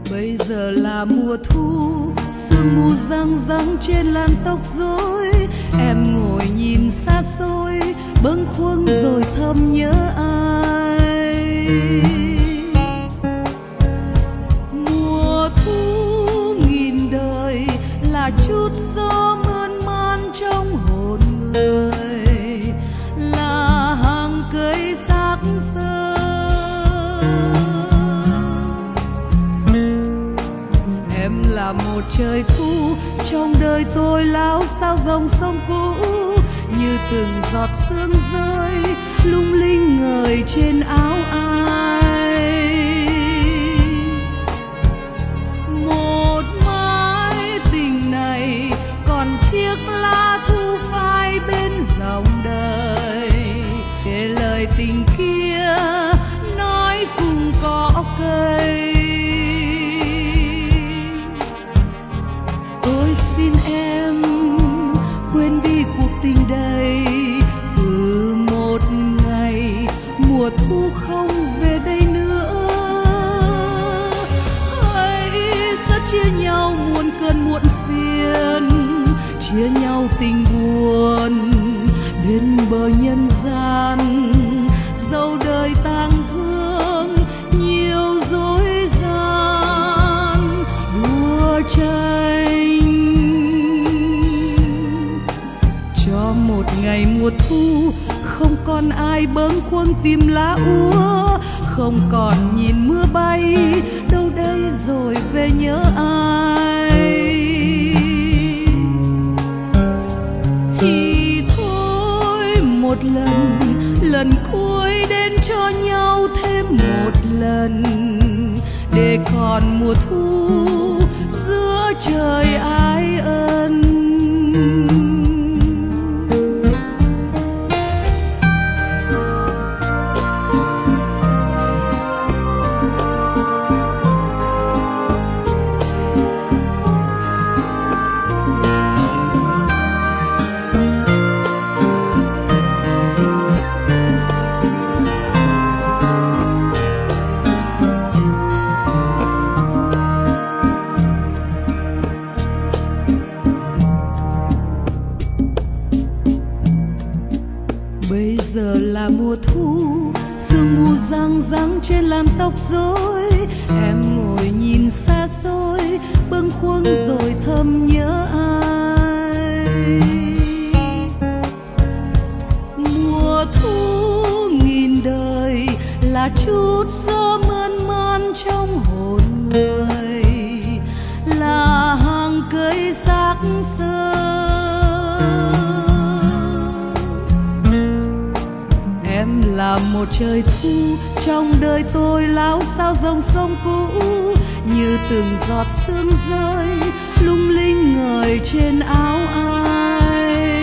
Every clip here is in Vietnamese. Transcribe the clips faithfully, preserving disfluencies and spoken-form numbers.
Bây giờ là mùa thu, sương mù răng răng trên làn tóc rối. Em ngồi nhìn xa xôi, bâng khuâng rồi thầm nhớ ai. Mùa thu nghìn đời là chút gió mơn man trong hồn người, là hàng cây xác xơ. Em là một trời thu, trong đời tôi láo sao dòng sông cũ, như từng giọt sương rơi lung linh ngời trên áo ai. Một mái tình này còn chiếc lá thu phai bên dòng đời, kể lời tình kia nói cùng cỏ cây. Tôi xin em quên đi cuộc tình đây, từ một ngày mùa thu không về đây nữa. Hãy sẽ chia nhau muôn cơn muộn phiền, chia nhau tình buồn đến bờ nhân gian. Dẫu đời tang thương nhiều dối gian đua tranh, cho một ngày mùa thu không còn ai bâng khuâng tìm lá úa, không còn nhìn mưa bay đâu đây rồi về nhớ ai. Thì thôi một lần, lần cuối đến cho nhau thêm một lần, để còn mùa thu giữa trời ái ân. Bây giờ là mùa thu, sương mù răng răng trên làn tóc rối. Em ngồi nhìn xa xôi, bâng khuâng rồi thầm nhớ ai. Mùa thu nghìn đời là chút gió mơn man trong hồn người, là hàng cây xác xơ. Em là một trời thu, trong đời tôi láo sao dòng sông cũ, như từng giọt sương rơi lung linh ngời trên áo ai.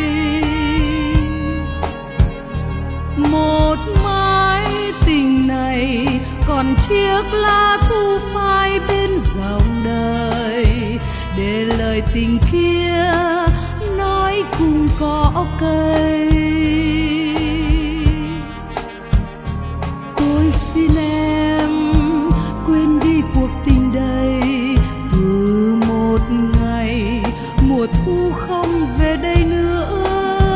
Một mái tình này còn chiếc lá thu phai bên dòng đời, để lời tình kia nói cùng cỏ cây. Tôi xin em quên đi cuộc tình đây, từ một ngày mùa thu không về đây nữa.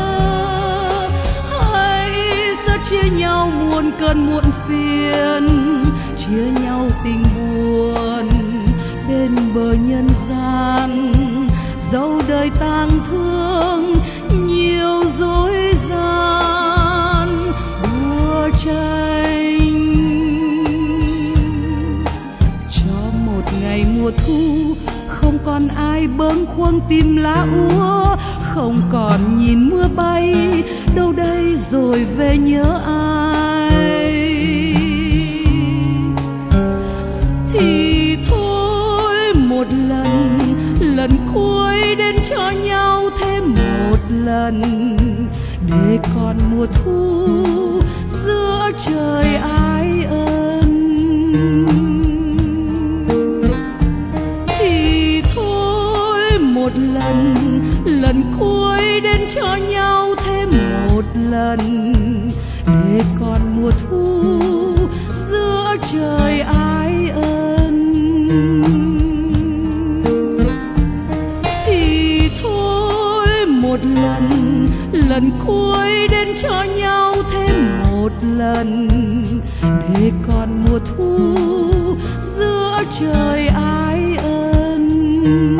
Hãy sẽ chia nhau muôn cơn muộn phiền, chia nhau tình buồn bên bờ nhân gian. Dẫu đời tang thương nhiều dối gian đua tranh, cho một ngày mùa thu không còn ai bâng khuâng tìm lá úa, không còn nhìn mưa bay đâu đây rồi về nhớ ai. Thì thôi một lần, lần cuối đến cho nhau thêm một lần, để còn mùa thu giữa trời ái ân. Thì thôi một lần, lần cuối đến cho nhau thêm một lần, để còn mùa thu giữa trời ái ân. cho nhau thêm một lần để còn mùa thu giữa trời ái ân.